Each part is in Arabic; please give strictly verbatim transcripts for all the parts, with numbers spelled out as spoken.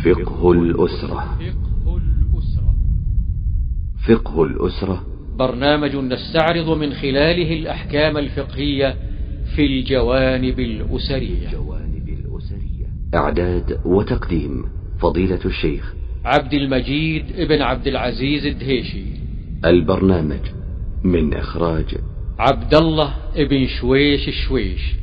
فقه الأسرة. فقه الأسرة برنامج نستعرض من خلاله الأحكام الفقهية في الجوانب الأسرية. إعداد وتقديم فضيلة الشيخ عبد المجيد ابن عبد العزيز الدهيشي. البرنامج من إخراج عبد الله ابن شويش الشويش.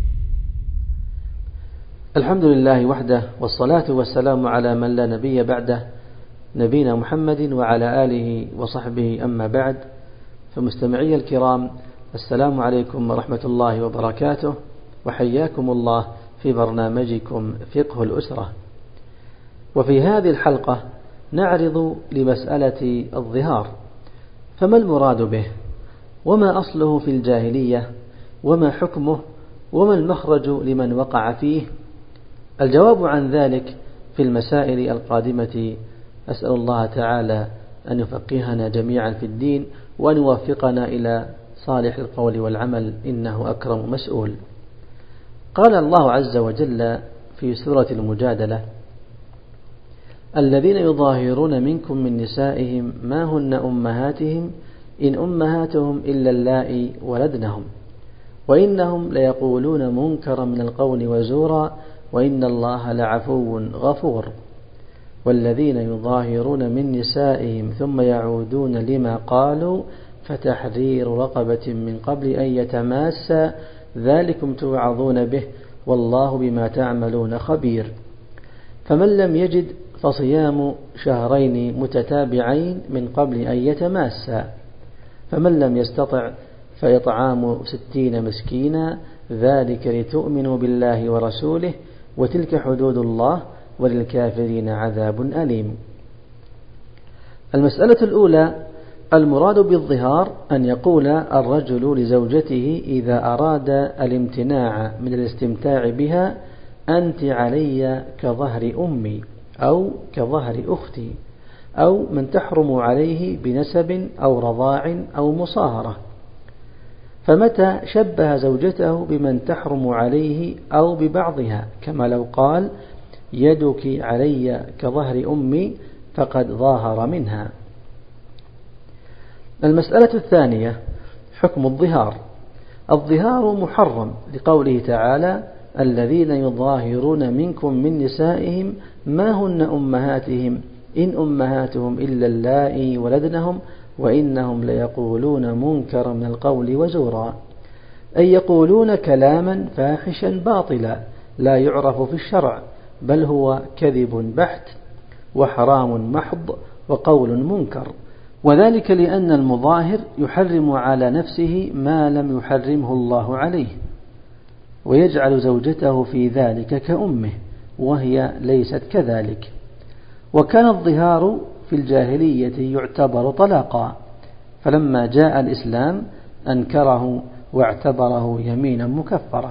الحمد لله وحده، والصلاة والسلام على من لا نبي بعده، نبينا محمد وعلى آله وصحبه. أما بعد، فمستمعي الكرام، السلام عليكم ورحمة الله وبركاته، وحياكم الله في برنامجكم فقه الأسرة. وفي هذه الحلقة نعرض لمسألة الظهار، فما المراد به، وما أصله في الجاهلية، وما حكمه، وما المخرج لمن وقع فيه. الجواب عن ذلك في المسائل القادمة. أسأل الله تعالى أن يفقهنا جميعا في الدين، وأن يوفقنا إلى صالح القول والعمل، إنه أكرم مسؤول. قال الله عز وجل في سورة المجادلة: الذين يظاهرون منكم من نسائهم ما هن أمهاتهم إن أمهاتهم إلا اللائي ولدنهم وإنهم ليقولون منكرا من القول وزورا وإن الله لعفو غفور. والذين يظاهرون من نسائهم ثم يعودون لما قالوا فتحرير رقبة من قبل أن يتماسا ذلكم توعظون به والله بما تعملون خبير. فمن لم يجد فصيام شهرين متتابعين من قبل أن يتماسا، فمن لم يستطع فإطعام ستين مسكينا، ذلك لتؤمنوا بالله ورسوله وتلك حدود الله وللكافرين عذاب أليم. المسألة الأولى: المراد بالظهار أن يقول الرجل لزوجته إذا أراد الامتناع من الاستمتاع بها: أنت علي كظهر أمي، أو كظهر أختي، أو من تحرم عليه بنسب أو رضاع أو مصاهرة. فمتى شبه زوجته بمن تحرم عليه أو ببعضها، كما لو قال: يدك علي كظهر أمي، فقد ظاهر منها. المسألة الثانية: حكم الظهار. الظهار محرم لقوله تعالى: الذين يظاهرون منكم من نسائهم ما هن أمهاتهم إن أمهاتهم إلا اللائي ولدنهم وإنهم ليقولون منكرا من القول وزورا، أي يقولون كلاما فاحشا باطلا لا يعرف في الشرع، بل هو كذب بحت وحرام محض وقول منكر. وذلك لأن المظاهر يحرم على نفسه ما لم يحرمه الله عليه، ويجعل زوجته في ذلك كأمه وهي ليست كذلك. وكان الظهار في الجاهلية يعتبر طلاقا، فلما جاء الإسلام أنكره واعتبره يمينا مكفرة.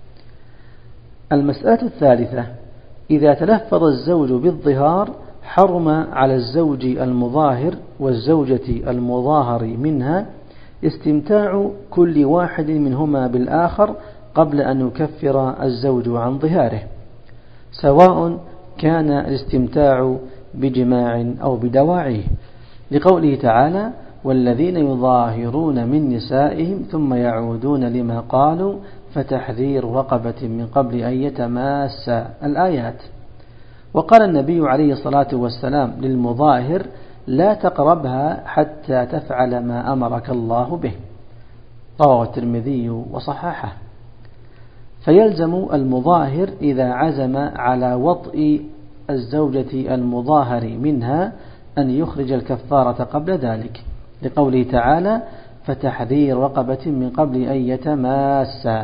المسألة الثالثة: إذا تلفظ الزوج بالظهار حرم على الزوج المظاهر والزوجة المظاهر منها استمتاع كل واحد منهما بالآخر قبل أن يكفر الزوج عن ظهاره، سواء كان الاستمتاع بجماع أو بدواعيه، لقوله تعالى: والذين يظاهرون من نسائهم ثم يعودون لما قالوا فتحرير رقبة من قبل أن يتماسا، الآيات. وقال النبي عليه الصلاة والسلام للمظاهر: لا تقربها حتى تفعل ما أمرك الله به، رواه الترمذي وصححه. فيلزم المظاهر إذا عزم على وطء الزوجة المظاهر منها أن يخرج الكفارة قبل ذلك، لقوله تعالى: فتحرير رقبة من قبل أن يتماسا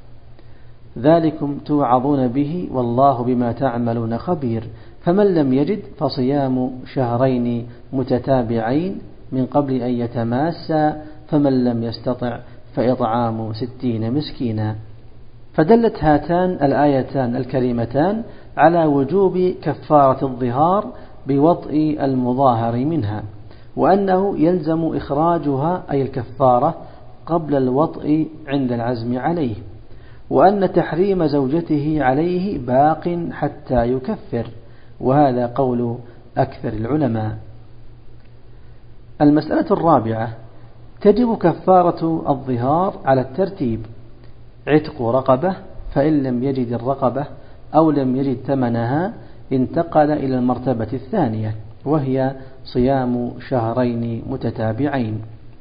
ذلكم توعظون به والله بما تعملون خبير. فمن لم يجد فصيام شهرين متتابعين من قبل أن يتماسا، فمن لم يستطع فإطعام ستين مسكينا. فدلت هاتان الآيتان الكريمتان على وجوب كفارة الظهار بوطء المظاهر منها، وأنه يلزم إخراجها أي الكفارة قبل الوطء عند العزم عليه، وأن تحريم زوجته عليه باق حتى يكفر، وهذا قول أكثر العلماء. المسألة الرابعة: تجب كفارة الظهار على الترتيب: عتق رقبة، فإن لم يجد الرقبة أو لم يجد ثمنها انتقل إلى المرتبة الثانية، وهي صيام شهرين متتابعين.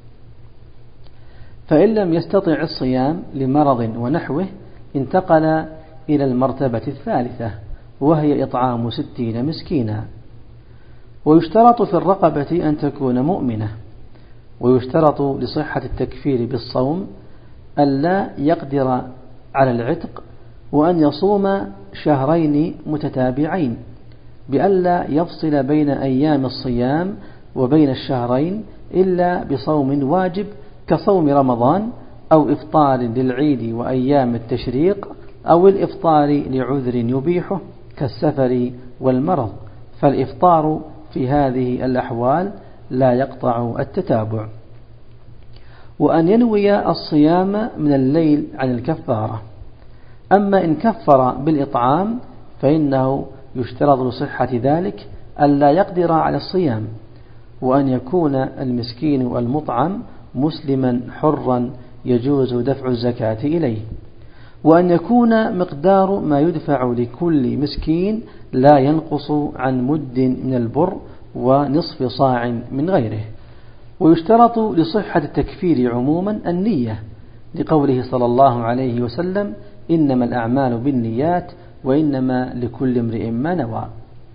فإن لم يستطع الصيام لمرض ونحوه انتقل إلى المرتبة الثالثة، وهي إطعام ستين مسكينا. ويشترط في الرقبة أن تكون مؤمنة. ويشترط لصحة التكفير بالصوم ألا يقدر على العتق، وأن يصوم شهرين متتابعين بألا يفصل بين أيام الصيام وبين الشهرين إلا بصوم واجب كصوم رمضان، أو إفطار للعيد وأيام التشريق، أو الإفطار لعذر يبيحه كالسفر والمرض، فالإفطار في هذه الأحوال لا يقطع التتابع. وأن ينوي الصيام من الليل عن الكفارة. أما إن كفر بالإطعام فإنه يشترط لصحة ذلك ألا يقدر على الصيام، وأن يكون المسكين المطعم مسلما حرا يجوز دفع الزكاة إليه، وأن يكون مقدار ما يدفع لكل مسكين لا ينقص عن مد من البر ونصف صاع من غيره. ويشترط لصحة التكفير عموما النية، لقوله صلى الله عليه وسلم: إنما الأعمال بالنيات وإنما لكل امرئ ما نوى.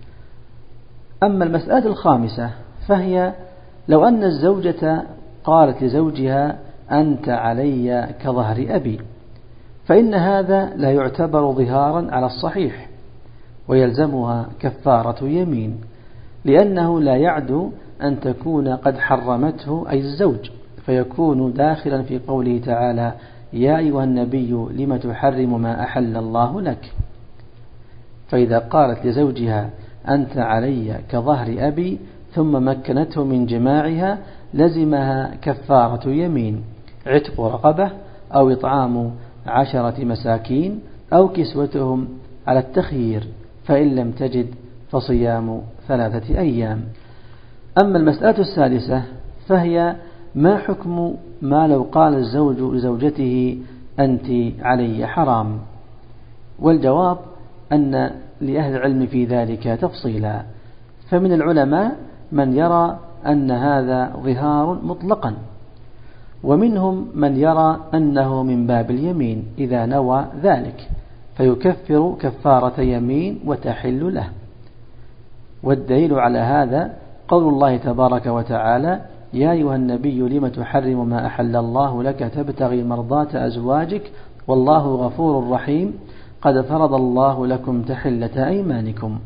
أما المسألة الخامسة فهي: لو أن الزوجة قالت لزوجها: أنت علي كظهر أبي، فإن هذا لا يعتبر ظهارا على الصحيح، ويلزمها كفارة يمين، لأنه لا يعدو أن تكون قد حرمته أي الزوج، فيكون داخلا في قوله تعالى: يا أيها النبي لم تحرم ما أحل الله لك. فإذا قالت لزوجها: أنت علي كظهر أبي، ثم مكنته من جماعها، لزمها كفارة يمين: عتق رقبة، أو إطعام عشرة مساكين، أو كسوتهم على التخيير، فإن لم تجد فصيام ثلاثة أيام. أما المسألة السادسة فهي: ما حكم ما لو قال الزوج لزوجته: أنت علي حرام؟ والجواب أن لأهل العلم في ذلك تفصيلا، فمن العلماء من يرى أن هذا ظهار مطلقا، ومنهم من يرى أنه من باب اليمين إذا نوى ذلك، فيكفر كفارة يمين وتحل له. والدليل على هذا قول الله تبارك وتعالى: يا أيها النبي لم تحرم ما أحل الله لك تبتغي مرضات أزواجك والله غفور رحيم قد فرض الله لكم تحلة أيمانكم.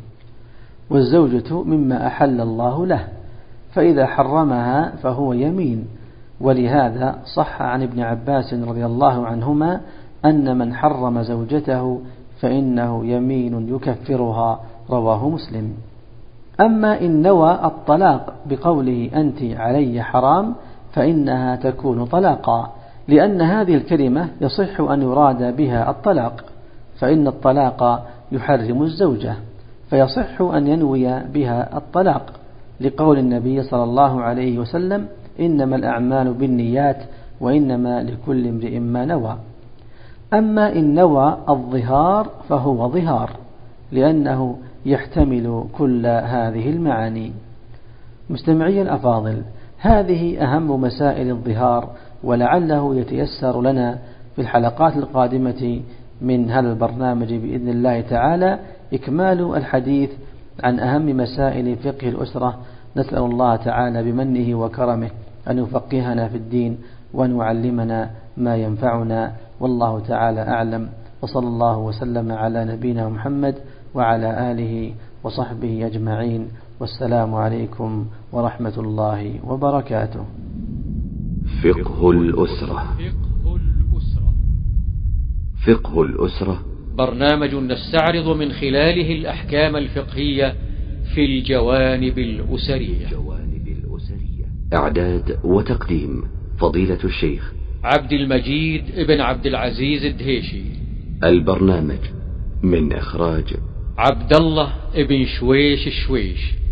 والزوجة مما أحل الله له، فإذا حرمها فهو يمين. ولهذا صح عن ابن عباس رضي الله عنهما أن من حرم زوجته فإنه يمين يكفرها، رواه مسلم. أما إن نوى الطلاق بقوله أنت علي حرام فإنها تكون طلاقا، لأن هذه الكلمة يصح أن يراد بها الطلاق، فإن الطلاق يحرم الزوجة، فيصح أن ينوي بها الطلاق، لقول النبي صلى الله عليه وسلم: إنما الأعمال بالنيات وإنما لكل امرئ ما نوى. أما إن نوى الظهار فهو ظهار، لأنه يحتمل كل هذه المعاني. مستمعي الأفاضل، هذه أهم مسائل الظهار، ولعله يتيسر لنا في الحلقات القادمة من هذا البرنامج بإذن الله تعالى إكمال الحديث عن أهم مسائل فقه الأسرة. نسأل الله تعالى بمنه وكرمه أن يفقهنا في الدين وأن يعلمنا ما ينفعنا، والله تعالى أعلم، وصلى الله وسلم على نبينا محمد وعلى آله وصحبه أجمعين، والسلام عليكم ورحمة الله وبركاته. فقه الأسرة. فقه الأسرة فقه الأسرة برنامج نستعرض من خلاله الأحكام الفقهية في الجوانب الأسرية. إعداد وتقديم فضيلة الشيخ عبد المجيد ابن عبد العزيز الدهيشي. البرنامج من إخراج عبد الله ابن شويش الشويش